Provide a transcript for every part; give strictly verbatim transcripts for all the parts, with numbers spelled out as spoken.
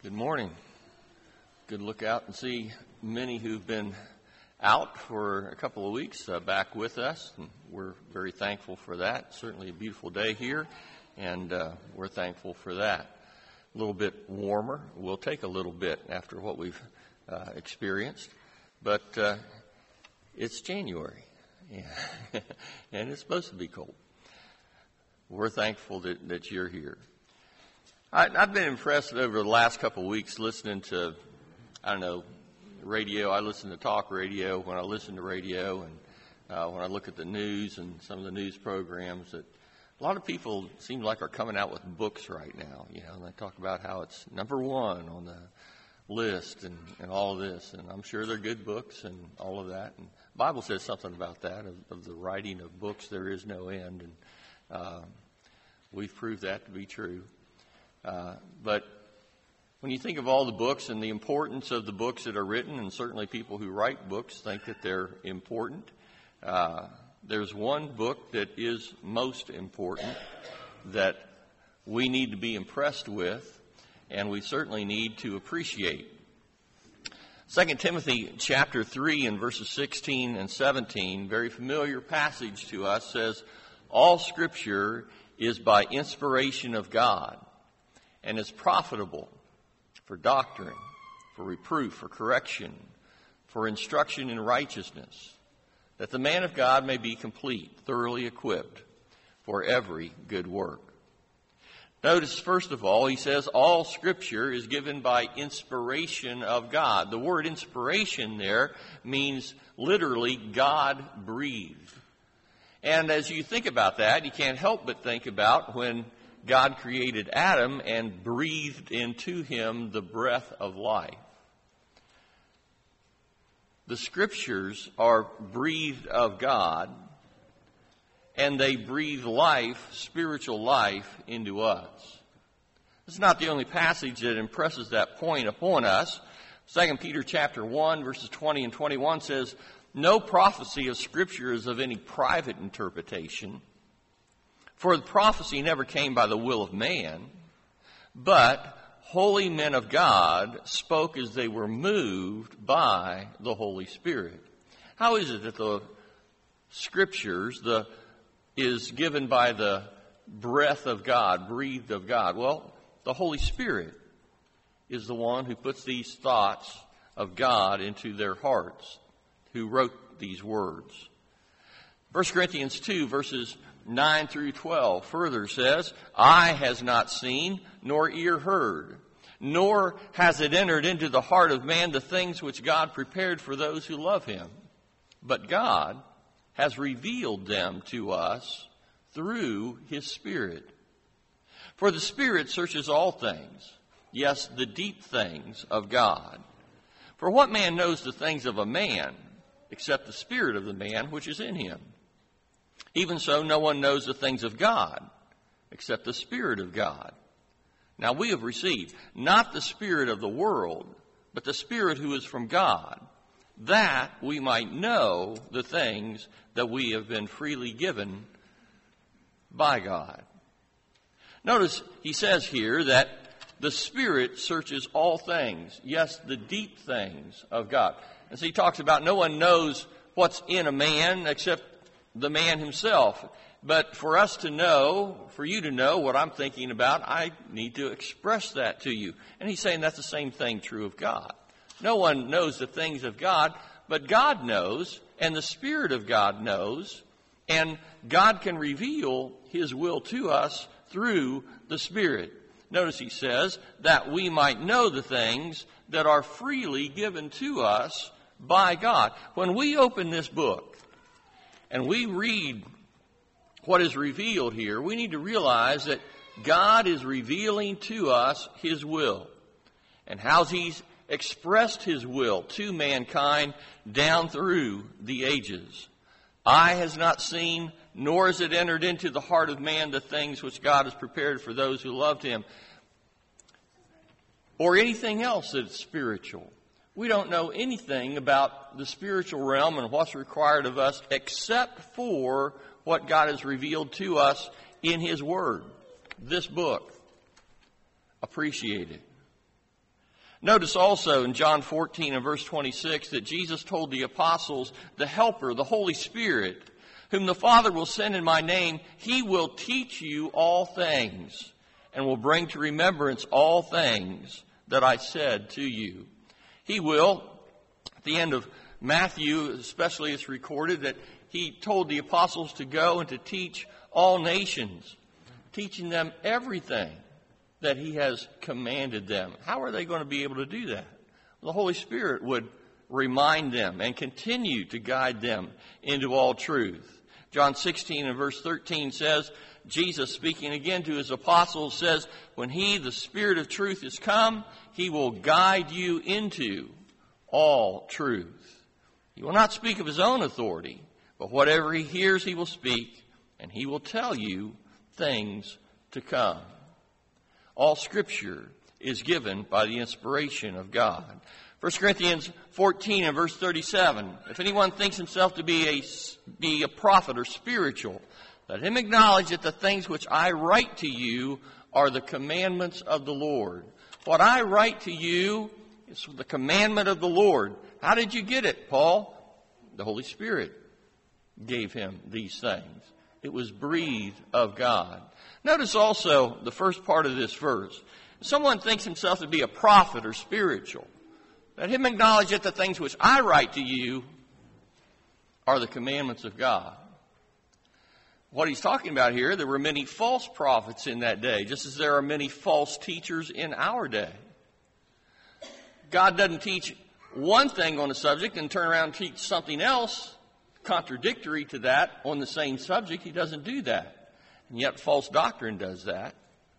Good morning. Good to look out and see many who've been out for a couple of weeks uh, back with us. And we're very thankful for that. Certainly a beautiful day here, and uh, we're thankful for that. A little bit warmer. We'll take a little bit after what we've uh, experienced, but uh, it's January, yeah. And it's supposed to be cold. We're thankful that, that you're here. I, I've been impressed over the last couple of weeks listening to, I don't know, radio. I listen to talk radio when I listen to radio, and uh, when I look at the news and some of the news programs, that a lot of people seem like are coming out with books right now. You know, and they talk about how it's number one on the list and, and all of this, and I'm sure they're good books and all of that. And the Bible says something about that, of, of the writing of books there is no end, and uh, we've proved that to be true. Uh, but when you think of all the books and the importance of the books that are written, and certainly people who write books think that they're important, uh, there's one book that is most important that we need to be impressed with, and we certainly need to appreciate. Second Timothy chapter three and verses sixteen and seventeen, very familiar passage to us, says, "All Scripture is by inspiration of God, and is profitable for doctrine, for reproof, for correction, for instruction in righteousness, that the man of God may be complete, thoroughly equipped for every good work." Notice, first of all, he says all Scripture is given by inspiration of God. The word inspiration there means literally God breathed. And as you think about that, you can't help but think about when God created Adam and breathed into him the breath of life. The Scriptures are breathed of God, and they breathe life, spiritual life, into us. This is not the only passage that impresses that point upon us. Second Peter chapter one, verses twenty and twenty-one says, "No prophecy of Scripture is of any private interpretation. For the prophecy never came by the will of man, but holy men of God spoke as they were moved by the Holy Spirit." How is it that the Scriptures the, is given by the breath of God, breathed of God? Well, the Holy Spirit is the one who puts these thoughts of God into their hearts, who wrote these words. First Corinthians two, verses nine through twelve further says, "Eye has not seen, nor ear heard, nor has it entered into the heart of man the things which God prepared for those who love him. But God has revealed them to us through his Spirit. For the Spirit searches all things, yes, the deep things of God. For what man knows the things of a man, except the spirit of the man which is in him? Even so, no one knows the things of God, except the Spirit of God. Now we have received not the spirit of the world, but the Spirit who is from God, that we might know the things that we have been freely given by God." Notice he says here that the Spirit searches all things, yes, the deep things of God. And so he talks about no one knows what's in a man except the man himself. But for us to know, for you to know what I'm thinking about, I need to express that to you. And he's saying that's the same thing true of God. No one knows the things of God, but God knows, and the Spirit of God knows, and God can reveal his will to us through the Spirit. Notice he says that we might know the things that are freely given to us by God. When we open this book and we read what is revealed here, we need to realize that God is revealing to us his will and how he's expressed his will to mankind down through the ages. Eye has not seen, nor has it entered into the heart of man the things which God has prepared for those who loved him, or anything else that's spiritual. We don't know anything about the spiritual realm and what's required of us except for what God has revealed to us in his Word, this book. Appreciate it. Notice also in John fourteen and verse twenty-six that Jesus told the apostles, the Helper, the Holy Spirit, whom the Father will send in my name, he will teach you all things and will bring to remembrance all things that I said to you. He will, at the end of Matthew especially, it's recorded that he told the apostles to go and to teach all nations, teaching them everything that he has commanded them. How are they going to be able to do that? The Holy Spirit would remind them and continue to guide them into all truth. John sixteen and verse thirteen says, Jesus speaking again to his apostles says, when he, the Spirit of truth, is come, he will guide you into all truth. He will not speak of his own authority, but whatever he hears he will speak, and he will tell you things to come. All Scripture is given by the inspiration of God. First Corinthians fourteen and verse thirty-seven, if anyone thinks himself to be a, be a prophet or spiritual, let him acknowledge that the things which I write to you are the commandments of the Lord. What I write to you is the commandment of the Lord. How did you get it, Paul? The Holy Spirit gave him these things. It was breathed of God. Notice also the first part of this verse. If someone thinks himself to be a prophet or spiritual, let him acknowledge that the things which I write to you are the commandments of God. What he's talking about here, there were many false prophets in that day, just as there are many false teachers in our day. God doesn't teach one thing on a subject and turn around and teach something else contradictory to that on the same subject. He doesn't do that. And yet false doctrine does that.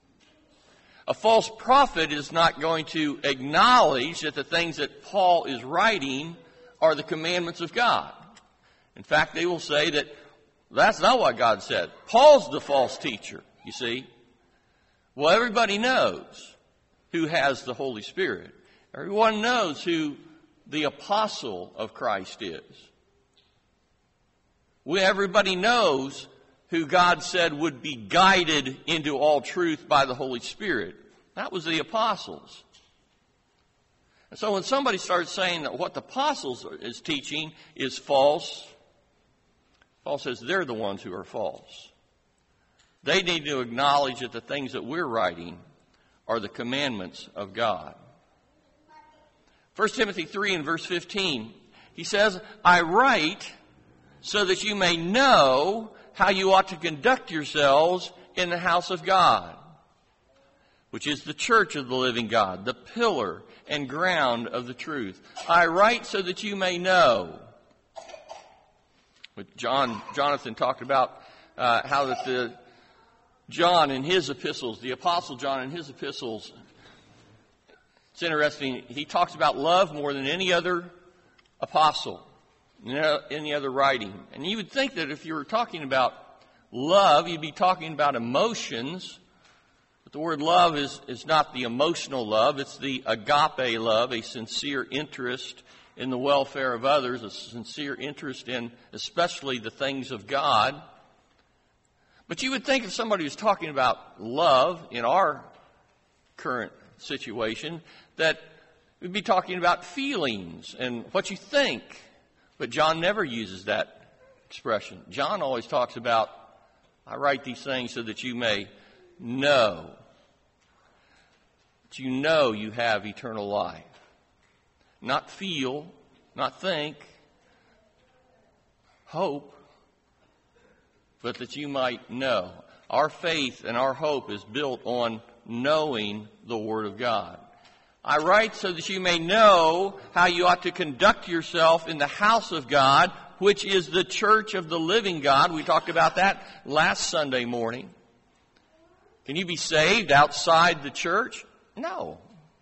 A false prophet is not going to acknowledge that the things that Paul is writing are the commandments of God. In fact, they will say that that's not what God said. Paul's the false teacher, you see. Well, everybody knows who has the Holy Spirit. Everyone knows who the apostle of Christ is. We, everybody knows who God said would be guided into all truth by the Holy Spirit. That was the apostles. And so when somebody starts saying that what the apostles is teaching is false, Paul says they're the ones who are false. They need to acknowledge that the things that we're writing are the commandments of God. First Timothy three and verse fifteen, he says, I write so that you may know how you ought to conduct yourselves in the house of God, which is the church of the living God, the pillar and ground of the truth. I write so that you may know. But John, Jonathan talked about uh, how that the John in his epistles, the Apostle John in his epistles, it's interesting, he talks about love more than any other apostle, any other writing. And you would think that if you were talking about love, you'd be talking about emotions. But the word love is, is not the emotional love. It's the agape love, a sincere interest in the welfare of others, a sincere interest in especially the things of God. But you would think if somebody was talking about love in our current situation, that we'd be talking about feelings and what you think. But John never uses that expression. John always talks about, I write these things so that you may know. That you know you have eternal life. Not feel, not think, hope, but that you might know. Our faith and our hope is built on knowing the Word of God. I write so that you may know how you ought to conduct yourself in the house of God, which is the church of the living God. We talked about that last Sunday morning. Can you be saved outside the church? No.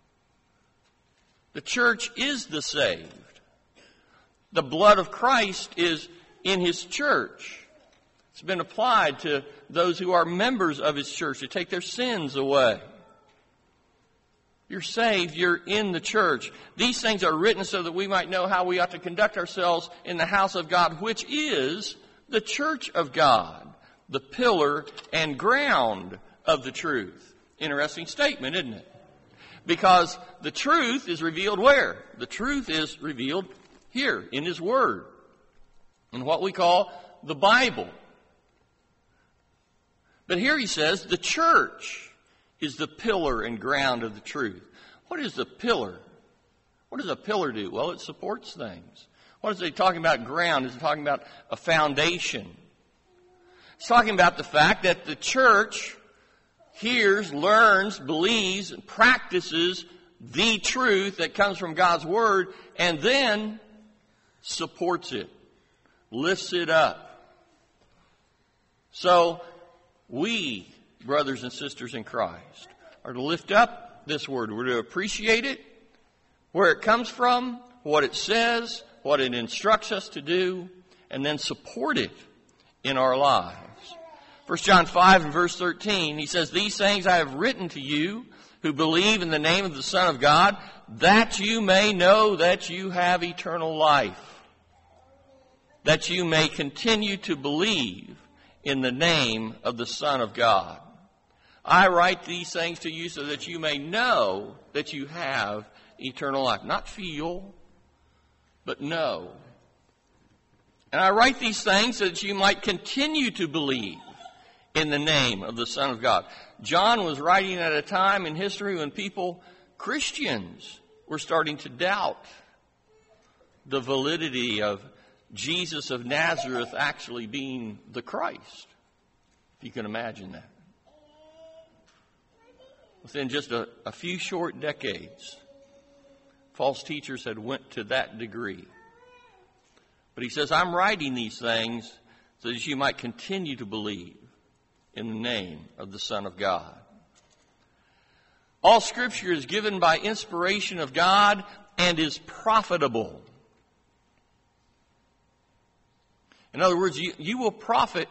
The church is the saved. The blood of Christ is in His church. It's been applied to those who are members of His church to take their sins away. You're saved, you're in the church. These things are written so that we might know how we ought to conduct ourselves in the house of God, which is the church of God, the pillar and ground of the truth. Interesting statement, isn't it? Because the truth is revealed where? The truth is revealed here in His Word, in what we call the Bible. But here he says the church is the pillar and ground of the truth. What is the pillar? What does a pillar do? Well, it supports things. What is he talking about ground? Is he talking about a foundation? He's talking about the fact that the church hears, learns, believes, and practices the truth that comes from God's Word, and then supports it, lifts it up. So, we, brothers and sisters in Christ, are to lift up this Word. We're to appreciate it, where it comes from, what it says, what it instructs us to do, and then support it in our lives. First John five and verse thirteen, he says, "These things I have written to you who believe in the name of the Son of God, that you may know that you have eternal life, that you may continue to believe in the name of the Son of God. I write these things to you so that you may know that you have eternal life." Not feel, but know. "And I write these things so that you might continue to believe in the name of the Son of God." John was writing at a time in history when people, Christians, were starting to doubt the validity of Jesus of Nazareth actually being the Christ. If you can imagine that. Within just a, a few short decades, false teachers had went to that degree. But he says, "I'm writing these things so that you might continue to believe in the name of the Son of God." All Scripture is given by inspiration of God and is profitable. In other words, you, you will profit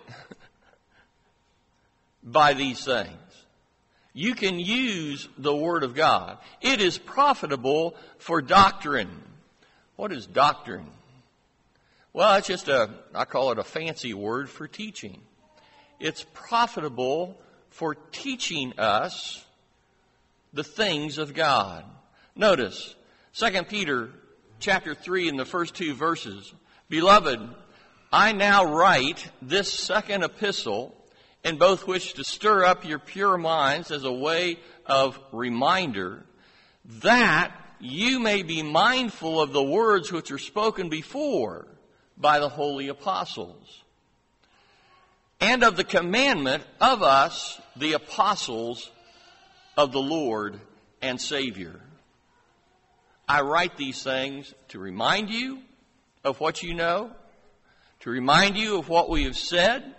by these things. You can use the Word of God. It is profitable for doctrine. What is doctrine? Well, it's just a, I call it a fancy word for teaching. It's profitable for teaching us the things of God. Notice, Second Peter chapter three in the first two verses. "Beloved, I now write this second epistle, in both which to stir up your pure minds as a way of reminder, that you may be mindful of the words which were spoken before by the holy apostles, and of the commandment of us, the apostles of the Lord and Savior. I write these things to remind you of what you know, to remind you of what we have said,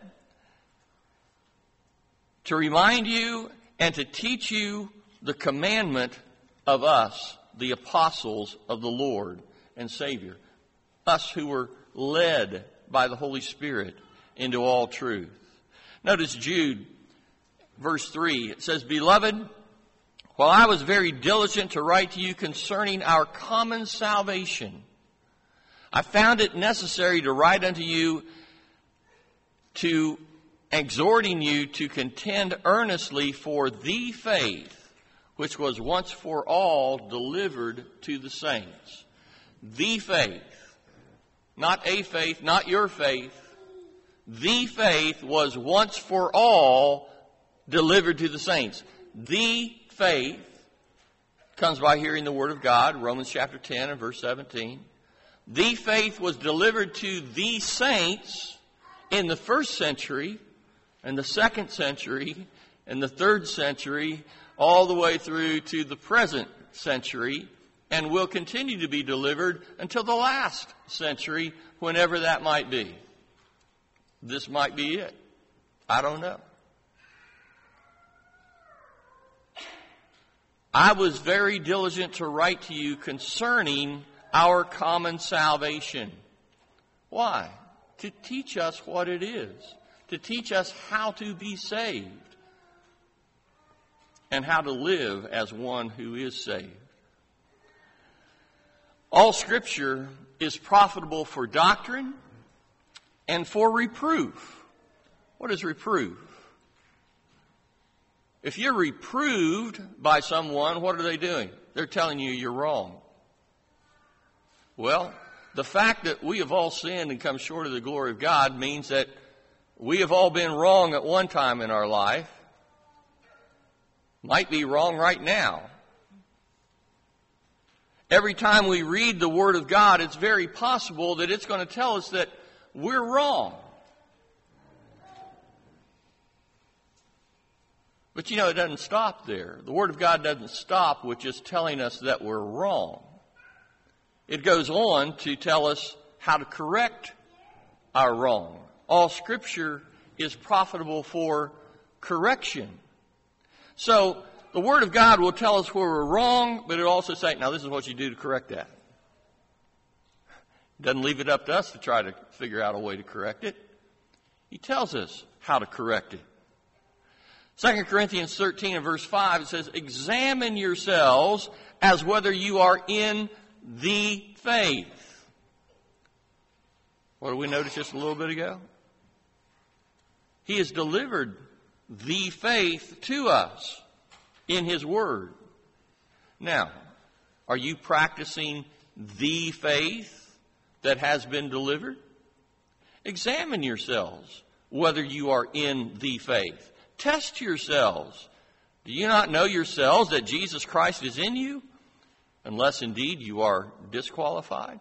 to remind you and to teach you the commandment of us, the apostles of the Lord and Savior." Us who were led by the Holy Spirit into all truth. Notice Jude, verse three. It says, "Beloved, while I was very diligent to write to you concerning our common salvation, I found it necessary to write unto you to exhorting you to contend earnestly for the faith which was once for all delivered to the saints." The faith. Not a faith, not your faith. The faith was once for all delivered to the saints. The faith comes by hearing the Word of God, Romans chapter ten and verse seventeen. The faith was delivered to the saints in the first century, and the second century, and the third century, all the way through to the present century, and will continue to be delivered until the last century, whenever that might be. This might be it. I don't know. "I was very diligent to write to you concerning our common salvation." Why? To teach us what it is. To teach us how to be saved. And how to live as one who is saved. All Scripture is profitable for doctrine and for reproof. What is reproof? If you're reproved by someone, what are they doing? They're telling you you're wrong. Well, the fact that we have all sinned and come short of the glory of God means that we have all been wrong at one time in our life. Might be wrong right now. Every time we read the Word of God, it's very possible that it's going to tell us that we're wrong. But you know, it doesn't stop there. The Word of God doesn't stop with just telling us that we're wrong. It goes on to tell us how to correct our wrong. All Scripture is profitable for correction. So, the Word of God will tell us where we're wrong, but it also says, now this is what you do to correct that. It doesn't leave it up to us to try to figure out a way to correct it. He tells us how to correct it. Second Corinthians thirteen and verse five, it says, examine yourselves as whether you are in the faith. What did we notice just a little bit ago? He has delivered the faith to us in His Word. Now, are you practicing the faith that has been delivered? Examine yourselves whether you are in the faith. Test yourselves. Do you not know yourselves that Jesus Christ is in you? Unless indeed you are disqualified.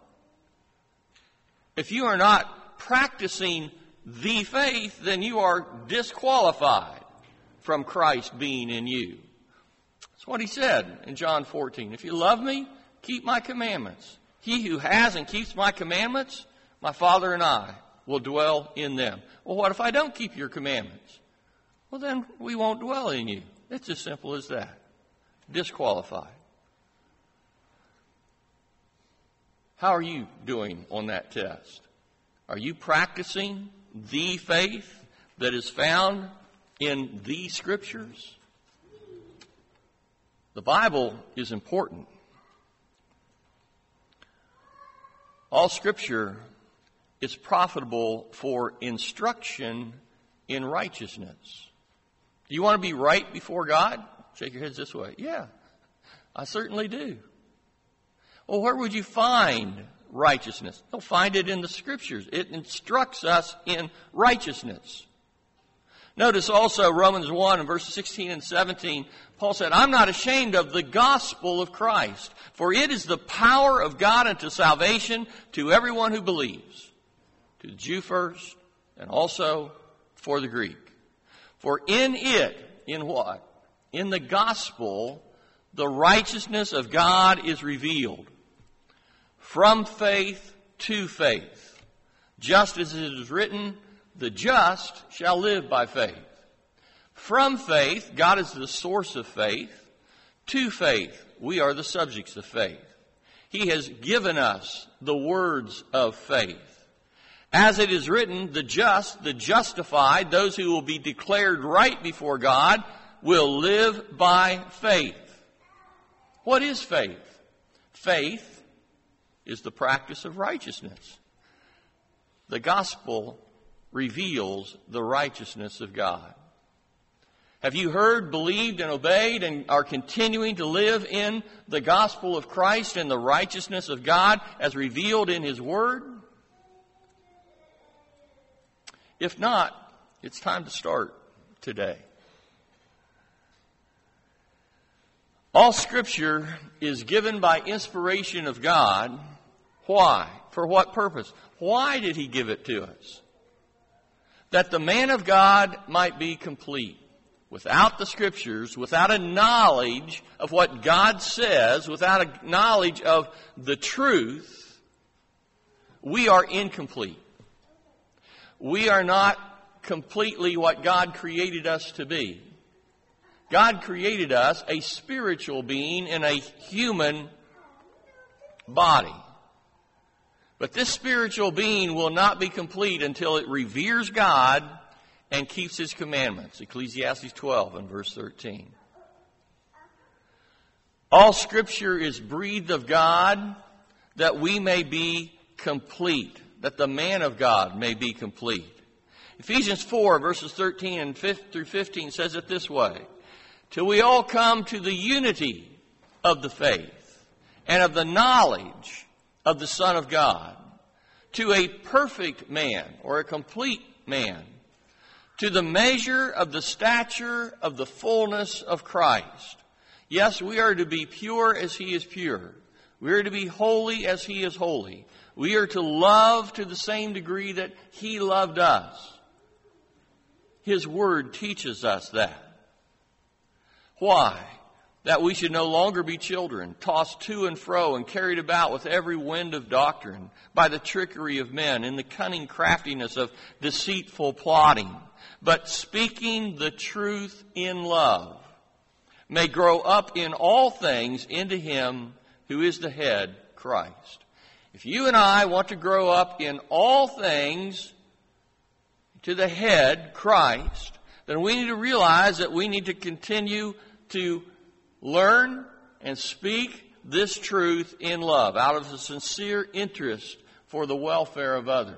If you are not practicing the faith, then you are disqualified from Christ being in you. That's what He said in John fourteen. If you love me, keep my commandments. He who has and keeps my commandments, my Father and I will dwell in them. Well, what if I don't keep your commandments? Well, then we won't dwell in you. It's as simple as that. Disqualified. How are you doing on that test? Are you practicing the faith that is found in the Scriptures? The Bible is important. All Scripture is profitable for instruction in righteousness. Do you want to be right before God? Shake your heads this way. Yeah, I certainly do. Well, where would you find righteousness? You'll find it in the Scriptures. It instructs us in righteousness. Notice also Romans one and verses sixteen and seventeen. Paul said, I'm not ashamed of the gospel of Christ, for it is the power of God unto salvation to everyone who believes, to the Jew first and also for the Greek. For in it, in what? In the gospel, the righteousness of God is revealed. From faith to faith. Just as it is written, the just shall live by faith. From faith, God is the source of faith. To faith, we are the subjects of faith. He has given us the words of faith. As it is written, the just, the justified, those who will be declared right before God, will live by faith. What is faith? Faith is the practice of righteousness. The gospel reveals the righteousness of God. Have you heard, believed, and obeyed, and are continuing to live in the gospel of Christ and the righteousness of God as revealed in His Word? If not, it's time to start today. All Scripture is given by inspiration of God. Why? For what purpose? Why did He give it to us? That the man of God might be complete. Without the Scriptures, without a knowledge of what God says, without a knowledge of the truth, we are incomplete. We are not completely what God created us to be. God created us a spiritual being in a human body. But this spiritual being will not be complete until it reveres God and keeps His commandments. Ecclesiastes twelve and verse thirteen. All Scripture is breathed of God that we may be complete, that the man of God may be complete. Ephesians four verses thirteen and through fifteen says it this way. till we all come to the unity of the faith and of the knowledge of the Son of God, to a perfect man or a complete man, to the measure of the stature of the fullness of Christ. Yes, we are to be pure as He is pure. We are to be holy as He is holy. We are to love to the same degree that He loved us. His Word teaches us that. Why? That we should no longer be children, tossed to and fro and carried about with every wind of doctrine, by the trickery of men and the cunning craftiness of deceitful plotting, but speaking the truth in love, may grow up in all things into Him who is the head, Christ. If you and I want to grow up in all things to the head, Christ, then we need to realize that we need to continue to learn and speak this truth in love, out of a sincere interest for the welfare of others.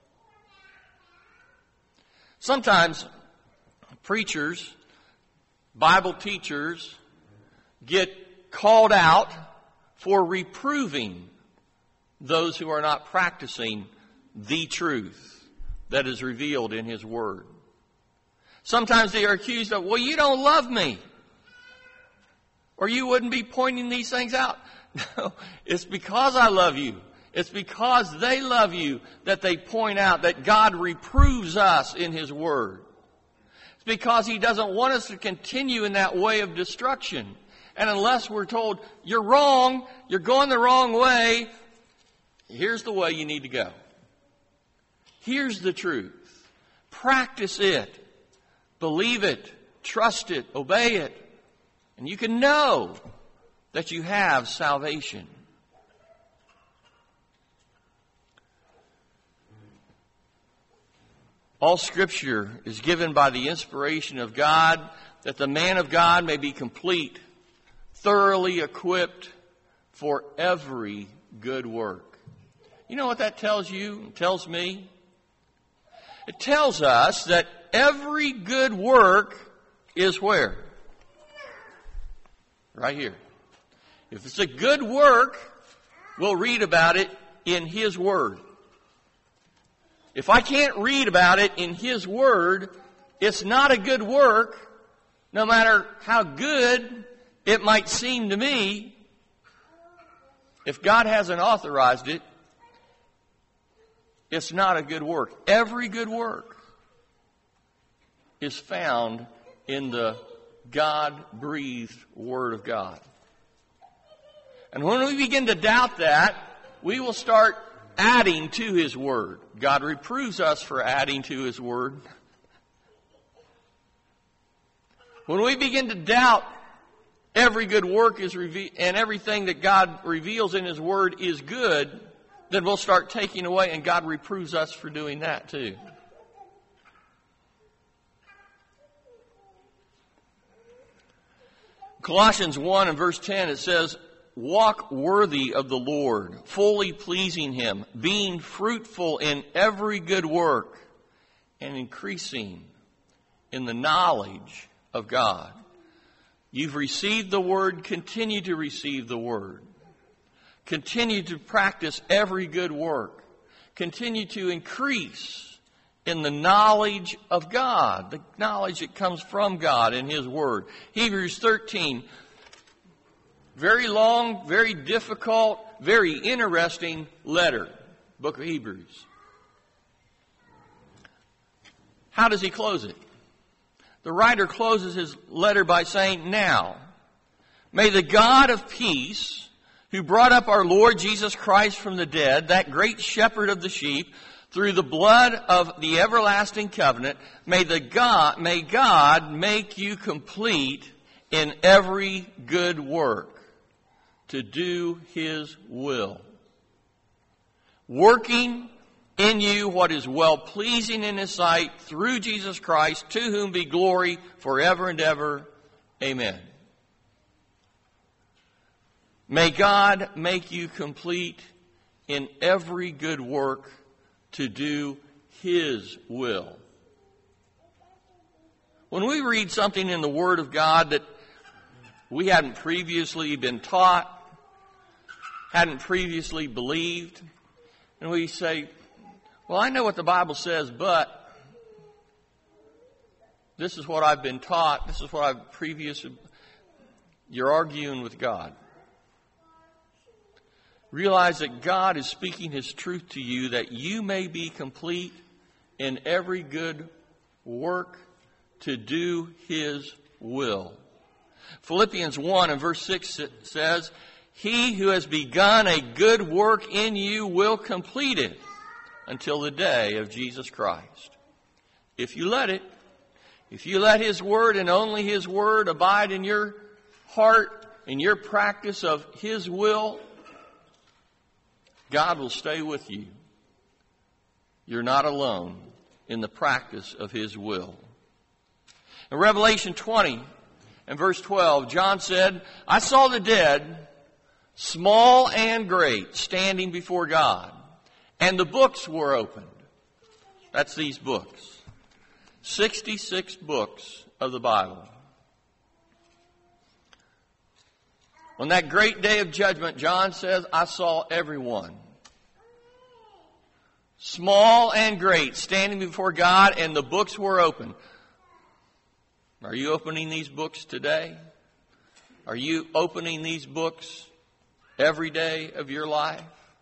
Sometimes preachers, Bible teachers, get called out for reproving those who are not practicing the truth that is revealed in His Word. Sometimes they are accused of, well, you don't love me, or you wouldn't be pointing these things out. No, it's because I love you. It's because they love you that they point out that God reproves us in His Word. It's because He doesn't want us to continue in that way of destruction. And unless we're told, you're wrong, you're going the wrong way, here's the way you need to go. Here's the truth. Practice it. Believe it. Trust it. Obey it. And you can know that you have salvation. All Scripture is given by the inspiration of God, that the man of God may be complete, thoroughly equipped for every good work. You know what that tells you? It tells me? It tells us that every good work is where? Right here. If it's a good work, we'll read about it in His Word. If I can't read about it in His Word, it's not a good work, no matter how good it might seem to me. If God hasn't authorized it, it's not a good work. Every good work is found in the God-breathed Word of God. And when we begin to doubt that, we will start adding to His Word. God reproves us for adding to His Word. When we begin to doubt every good work is reve- and everything that God reveals in His Word is good, then we'll start taking away, and God reproves us for doing that too. Colossians one and verse ten, it says, walk worthy of the Lord, fully pleasing Him, being fruitful in every good work, and increasing in the knowledge of God. You've received the Word, continue to receive the Word. Continue to practice every good work. Continue to increase in the knowledge of God, the knowledge that comes from God in His Word. Hebrews thirteen, very long, very difficult, very interesting letter, book of Hebrews. How does he close it? The writer closes his letter by saying, now, may the God of peace, who brought up our Lord Jesus Christ from the dead, that great shepherd of the sheep, through the blood of the everlasting covenant, may the God, may God make you complete in every good work to do His will, working in you what is well-pleasing in His sight through Jesus Christ, to whom be glory forever and ever. Amen. May God make you complete in every good work to do His will. When we read something in the Word of God that we hadn't previously been taught, hadn't previously believed. And we say, well, I know what the Bible says, but this is what I've been taught. This is what I've previously... You're arguing with God. Realize that God is speaking His truth to you, that you may be complete in every good work to do His will. Philippians one and verse six says, He who has begun a good work in you will complete it until the day of Jesus Christ. If you let it, if you let His Word and only His Word abide in your heart, in your practice of His will, God will stay with you. You're not alone in the practice of His will. In Revelation twenty and verse twelve, John said, I saw the dead, small and great, standing before God, and the books were opened. That's these books. sixty-six books of the Bible. On that great day of judgment, John says, I saw everyone, small and great, standing before God, and the books were open. Are you opening these books today? Are you opening these books every day of your life?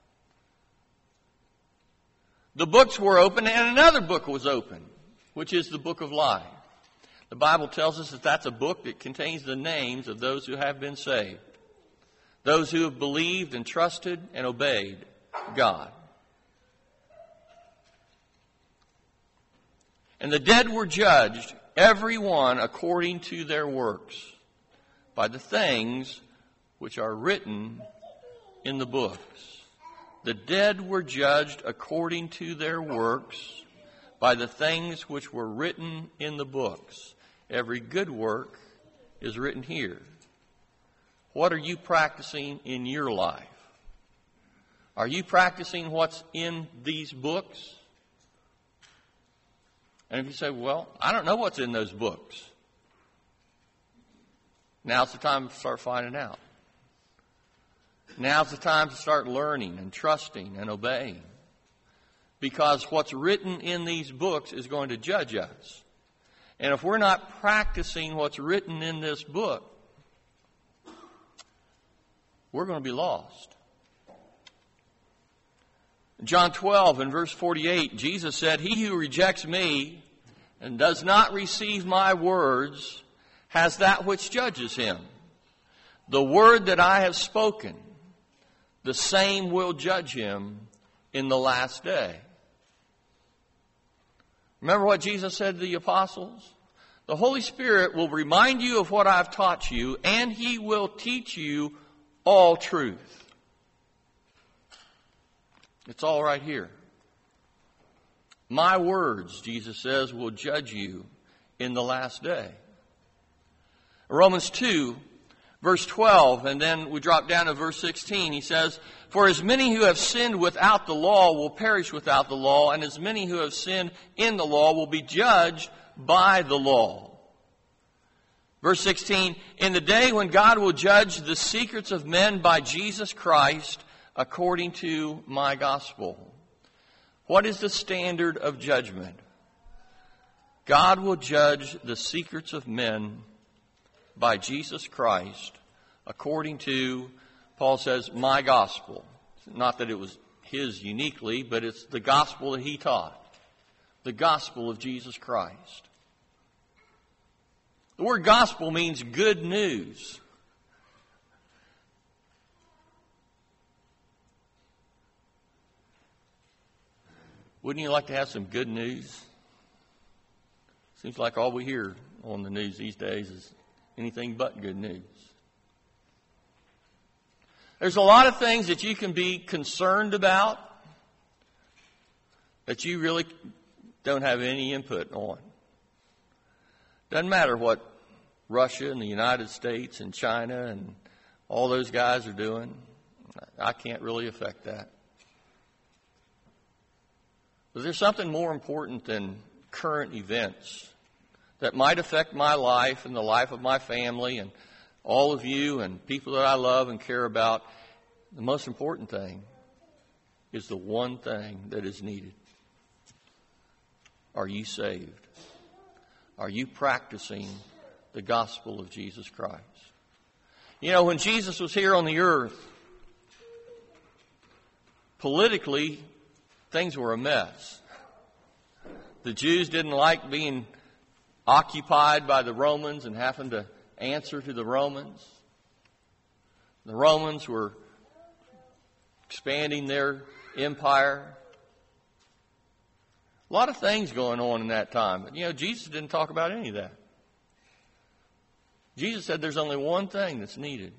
The books were open, and another book was open, which is the book of life. The Bible tells us that that's a book that contains the names of those who have been saved, those who have believed and trusted and obeyed God. And the dead were judged, every one according to their works, by the things which are written in the books. The dead were judged according to their works, by the things which were written in the books. Every good work is written here. What are you practicing in your life? Are you practicing what's in these books? And if you say, well, I don't know what's in those books, now's the time to start finding out. Now's the time to start learning and trusting and obeying. Because what's written in these books is going to judge us. And if we're not practicing what's written in this book, we're going to be lost. In John twelve and verse forty-eight, Jesus said, He who rejects me and does not receive my words has that which judges him. The word that I have spoken, the same will judge him in the last day. Remember what Jesus said to the apostles? The Holy Spirit will remind you of what I've taught you, and He will teach you all truth. It's all right here. My words, Jesus says, will judge you in the last day. Romans two, verse twelve, and then we drop down to verse sixteen. He says, For as many who have sinned without the law will perish without the law, and as many who have sinned in the law will be judged by the law. Verse sixteen, In the day when God will judge the secrets of men by Jesus Christ according to my gospel. What is the standard of judgment? God will judge the secrets of men by Jesus Christ according to, Paul says, my gospel. Not that it was his uniquely, but it's the gospel that he taught. The gospel of Jesus Christ. The word gospel means good news. Wouldn't you like to have some good news? Seems like all we hear on the news these days is anything but good news. There's a lot of things that you can be concerned about that you really don't have any input on. Doesn't matter what Russia and the United States and China and all those guys are doing. I can't really affect that. But there's something more important than current events that might affect my life and the life of my family and all of you and people that I love and care about, the most important thing is the one thing that is needed. Are you saved? Are you practicing the gospel of Jesus Christ? You know, when Jesus was here on the earth, politically, things were a mess. The Jews didn't like being occupied by the Romans and having to answer to the Romans. The Romans were expanding their empire. A lot of things going on in that time. But, you know, Jesus didn't talk about any of that. Jesus said there's only one thing that's needed.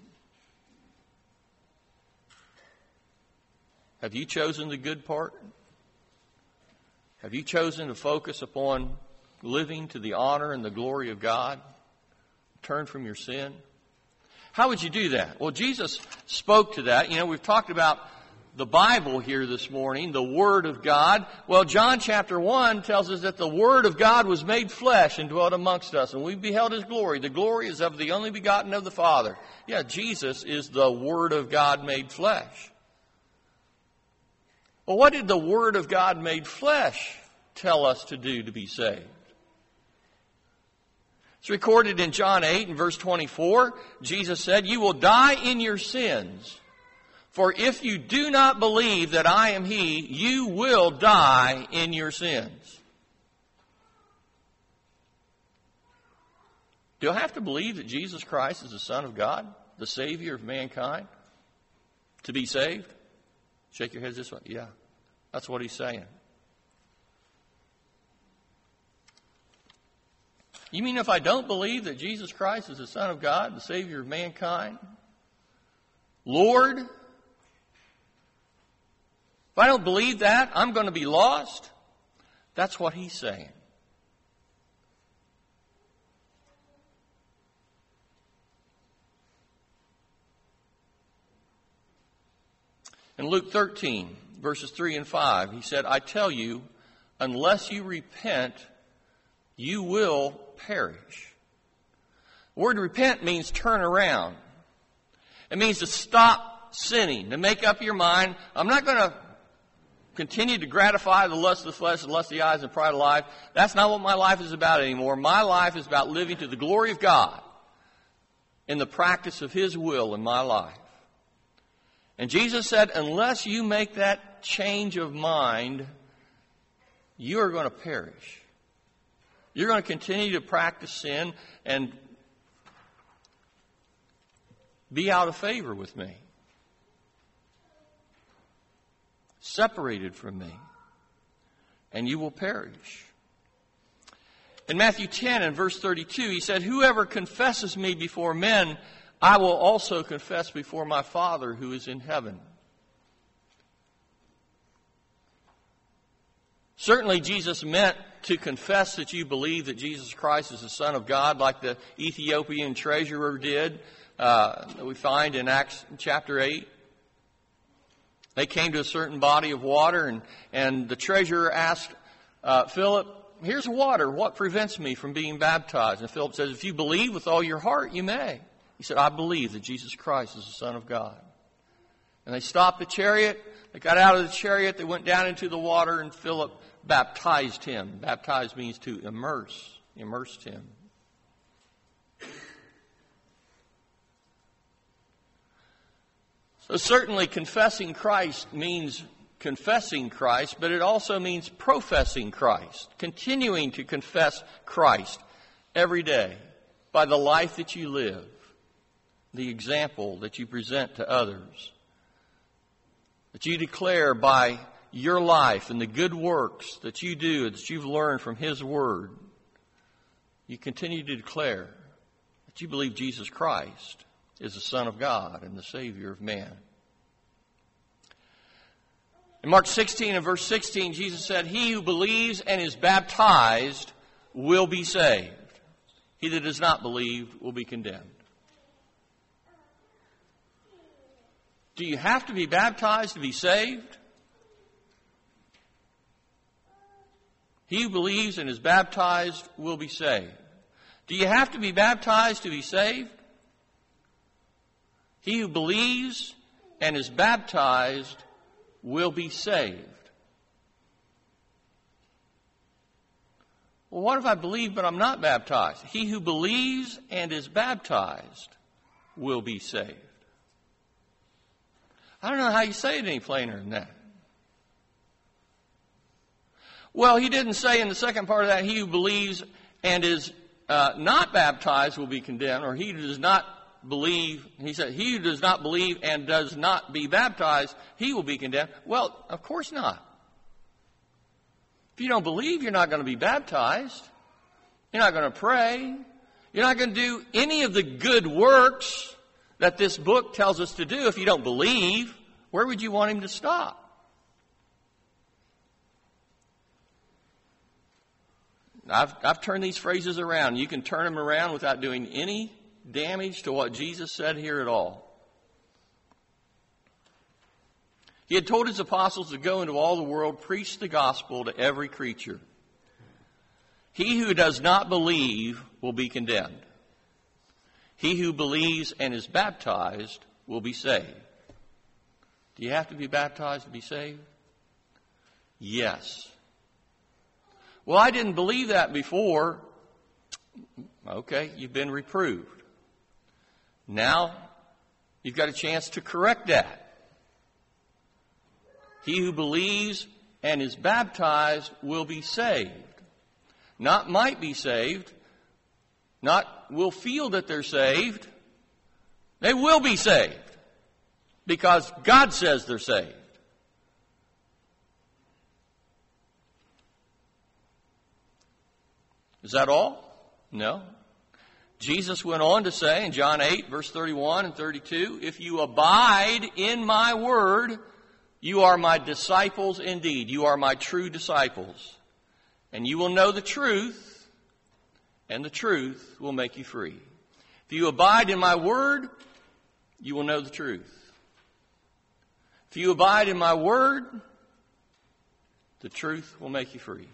Have you chosen the good part? Have you chosen to focus upon living to the honor and the glory of God? Turn from your sin? How would you do that? Well, Jesus spoke to that. You know, we've talked about the Bible here this morning, the Word of God. Well, John chapter one tells us that the Word of God was made flesh and dwelt amongst us, and we beheld His glory. The glory is of the only begotten of the Father. Yeah, Jesus is the Word of God made flesh. Well, what did the Word of God made flesh tell us to do to be saved? It's recorded in John eight and verse twenty-four. Jesus said, "You will die in your sins. For if you do not believe that I am He, you will die in your sins." Do I have to believe that Jesus Christ is the Son of God, the Savior of mankind, to be saved? Shake your heads this way. Yeah, that's what He's saying. You mean if I don't believe that Jesus Christ is the Son of God, the Savior of mankind, Lord, if I don't believe that, I'm going to be lost? That's what He's saying. In Luke thirteen, verses three and five, He said, "I tell you, unless you repent, you will perish." The word repent means turn around. It means to stop sinning, to make up your mind, I'm not going to continue to gratify the lust of the flesh, the lust of the eyes, and pride of life. That's not what my life is about anymore. My life is about living to the glory of God in the practice of His will in my life. And Jesus said, unless you make that change of mind, you are going to perish. You're going to continue to practice sin and be out of favor with me, separated from me, and you will perish. In Matthew ten and verse thirty-two, He said, "Whoever confesses me before men, I will also confess before my Father who is in heaven." Certainly Jesus meant to confess that you believe that Jesus Christ is the Son of God, like the Ethiopian treasurer did, uh, that we find in Acts chapter eight. They came to a certain body of water, and, and the treasurer asked uh, Philip, "Here's water. What prevents me from being baptized?" And Philip says, "If you believe with all your heart, you may." He said, "I believe that Jesus Christ is the Son of God." And they stopped the chariot. They got out of the chariot. They went down into the water, and Philip baptized him. Baptized means to immerse. Immersed him. So certainly confessing Christ means confessing Christ, but it also means professing Christ. Continuing to confess Christ every day by the life that you live, the example that you present to others, that you declare by your life and the good works that you do, that you've learned from His Word. You continue to declare that you believe Jesus Christ is the Son of God and the Savior of man. In Mark sixteen and verse sixteen, Jesus said, "He who believes and is baptized will be saved. He that does not believe will be condemned." Do you have to be baptized to be saved? He who believes and is baptized will be saved. Do you have to be baptized to be saved? He who believes and is baptized will be saved. Well, what if I believe but I'm not baptized? He who believes and is baptized will be saved. I don't know how you say it any plainer than that. Well, he didn't say in the second part of that, he who believes and is uh, not baptized will be condemned, or he who does not believe, he said, he who does not believe and does not be baptized, he will be condemned. Well, of course not. If you don't believe, you're not going to be baptized. You're not going to pray. You're not going to do any of the good works that this book tells us to do if you don't believe. Where would you want him to stop? I've, I've turned these phrases around. You can turn them around without doing any damage to what Jesus said here at all. He had told his apostles to go into all the world, preach the gospel to every creature. He who does not believe will be condemned. He who believes and is baptized will be saved. Do you have to be baptized to be saved? Yes. Well, I didn't believe that before. Okay, you've been reproved. Now, you've got a chance to correct that. He who believes and is baptized will be saved. Not might be saved. Not will feel that they're saved. They will be saved. Because God says they're saved. Is that all? No. Jesus went on to say in John eight, verse thirty-one and thirty-two, if you abide in my word, you are my disciples indeed. You are my true disciples. And you will know the truth, and the truth will make you free. If you abide in my word, you will know the truth. If you abide in my word, the truth will make you free.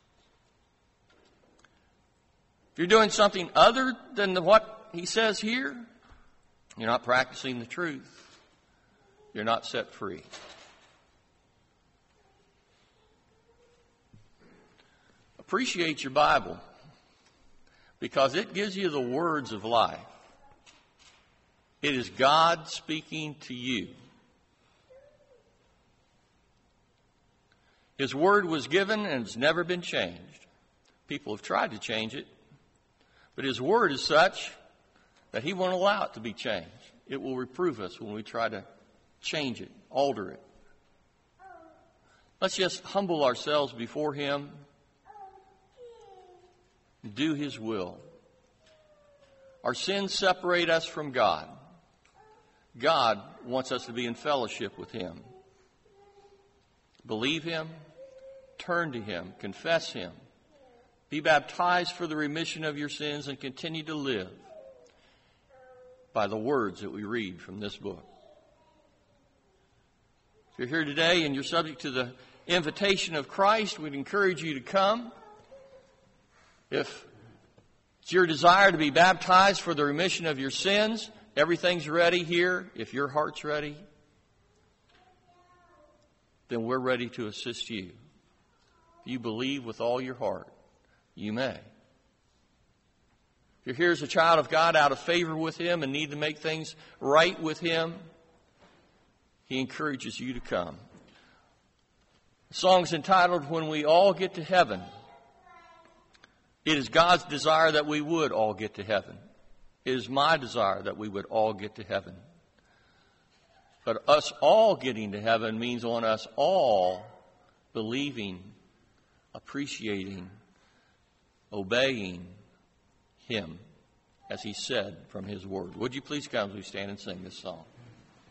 If you're doing something other than the, what he says here, you're not practicing the truth. You're not set free. Appreciate your Bible because it gives you the words of life. It is God speaking to you. His word was given and it's never been changed. People have tried to change it, but his word is such that he won't allow it to be changed. It will reprove us when we try to change it, alter it. Let's just humble ourselves before him. Do his will. Our sins separate us from God. God wants us to be in fellowship with him. Believe him, turn to him, confess him, be baptized for the remission of your sins, and continue to live by the words that we read from this book. If you're here today and you're subject to the invitation of Christ, we'd encourage you to come. If it's your desire to be baptized for the remission of your sins, everything's ready here. If your heart's ready, then we're ready to assist you. If you believe with all your heart, you may. If you're here as a child of God out of favor with him and need to make things right with him, he encourages you to come. The song's entitled, When We All Get to Heaven. It is God's desire that we would all get to heaven. It is my desire that we would all get to heaven. But us all getting to heaven means on us all believing, appreciating, obeying him as he said from his word. Would you please come as we stand and sing this song?